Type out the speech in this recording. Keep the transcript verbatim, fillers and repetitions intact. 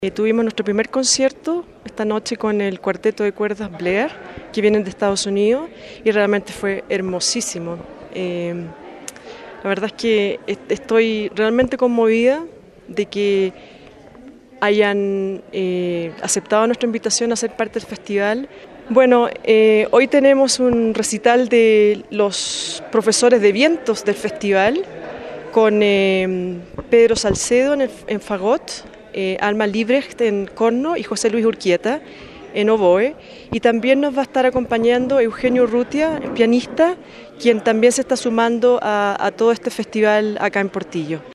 Eh, tuvimos nuestro primer concierto esta noche con el cuarteto de cuerdas Blair, que vienen de Estados Unidos, y realmente fue hermosísimo. Eh, la verdad es que est- estoy realmente conmovida de que hayan eh, aceptado nuestra invitación a ser parte del festival. Bueno, eh, hoy tenemos un recital de los profesores de vientos del festival con eh, Pedro Salcedo en, el, en fagot, eh, Alma Liebrecht en corno y José Luis Urquieta en oboe. Y también nos va a estar acompañando Eugenio Urrutia, pianista, quien también se está sumando a, a todo este festival acá en Portillo.